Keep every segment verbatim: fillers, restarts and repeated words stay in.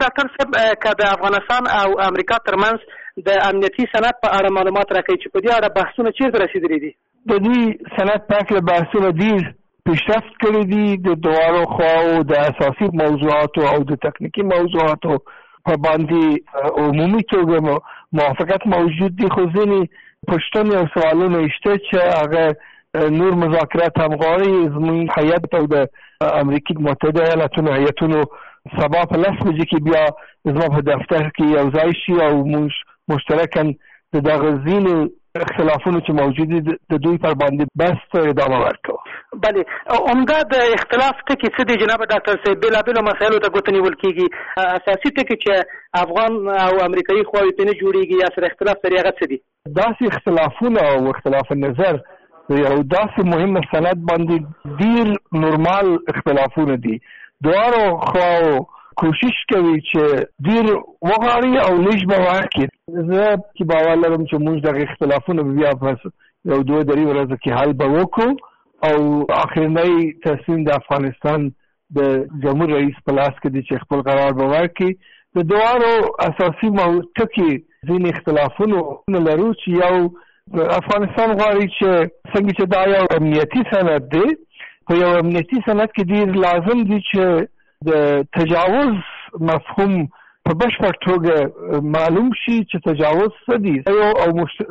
ډاکټر صاحب که د افغانستان او امریکا ترمنځ د امنیتي سند په اړه معلومات راکړئ چې په دې اړه بحثونه چیرته رسیدلي دي؟ د دې سند په هکله بحثونه ډېر پیشرفت کړي دي. د دواړو خواو د اساسي موضوعاتو او د تکنیکي موضوعاتو په باندې عمومي توګه موافقت موجود دي، خو ځینې پوښتنې او سوالونه شته چې هغه نور مذاکرات هم غواړي. زموږ هیئت او د امریکا متحده ایالاتونو هیئتونو سبا په لس بجې کې بیا زما په دفتر کې یو ځای شي او موږ مشترکاً د دغه ځینو اختلافونو چې موجود دي د دوی پر باندې بحث ته ادامه ورکوو. بلې عمده د اختلاف ټکي څه دي جناب ډاکټر صاحب؟ بېلابېلو مسایلو ته ګوته نیول کېږي، اساسي ټکي چې افغان او امریکایي خواوې پرې نه جوړېږي یا سره اختلاف لري هغه څه دي؟ داسې اختلافونه او اختلاف نظر یو داسې مهم سند باندې ډېر نورمال اختلافونه دي. دواړو خواو کوشش کوي چې ډېر وغواړي او لږ به ورکړي. زه چې باور لرم چې موږ دغه اختلافونه بیا په یو دوه درې ورځو کې حل به وکړو او اخرنی تصمیم د افغانستان د جمهور رئیس په لاس کې دی چې خپل قرار به ورکړي. د دواړو اساسي ټکي ځینې اختلافونه لرو چې یو افغانستان غواړي چې څنګه چې دا یو امنیتي سند دی، په یو امنیتي سند کې ډېر لازم دي چې د تجاوز مفهوم په بشپړ توګه معلوم شي چې تجاوز څه دي او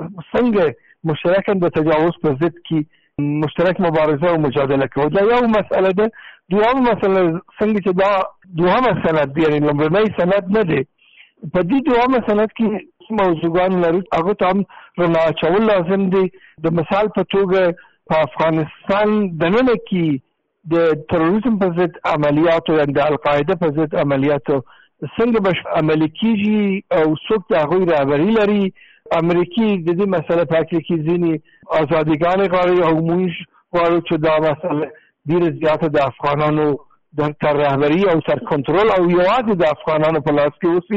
څنګه مشترکاً د تجاوز په ضد کې مشترک مبارزه او مجادله کوو. دا یو مسئله ده. دویمه مسئله څنګه چې دا دویمه سند دی، یعنې لومړنی سند نه دی، په دې دویمه سند کې موضوعګان لرو هغو ته هم رڼا اچول لازم دی. د مثال په توګه په افغانستان دننه کې د تروریزم په ضد عملیاتو یا د القاعده په ضد عملیاتو څنګه به عملي کیږي او څوک د هغوی رهبري لري. امریکي د دې مسله په هکله کې ځینې ازادیګانې غواړي او موږ غواړو چې دا مسله ډېره زیاته د افغانانو د تر رهبري او تر کنټرول او یوازې د افغانانو په لاس کې اوسي.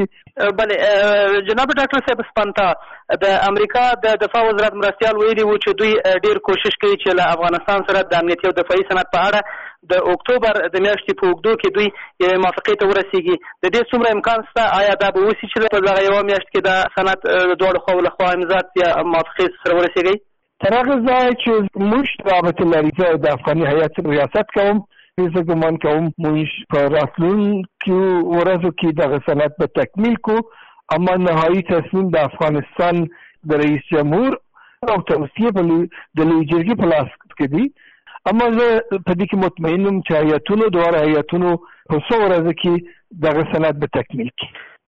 بلې جناب ډاکټر صاحب سپانتا د امریکا د دفاع وزارت مرستیال ویلي و چې دوی ډېر کوشش کوي چې له افغانستان سره د امنیتي او دفاعي سند په اړه د اکتوبر د میاشتې په اوږدو کې دوی یوې موافقې ته ورسیږي. د دې څومره امکان شته؟ آیا دا به وشي چې په دغه یوه میاشت کې دا سند د دواړو خواو له خوا امضا یا موافقې سره ورسیږئ؟ تر هغه ځایه چې موږ رابطې لري، زه د افغاني هیئت ریاست کوم، زه ګمان کوم موږ په راتلونکو ورځو کې دغه سند به تکمیل کو، اما نهایي تصمیم د افغانستان د رئیس جمهور او توصیه د لویې جرګې په لاس کې دي. اما زه په دې کې مطمئن یم چې هیئتونو دواړه هیئتونو په څو ورځو کې دغه سند به تکمیل کړي.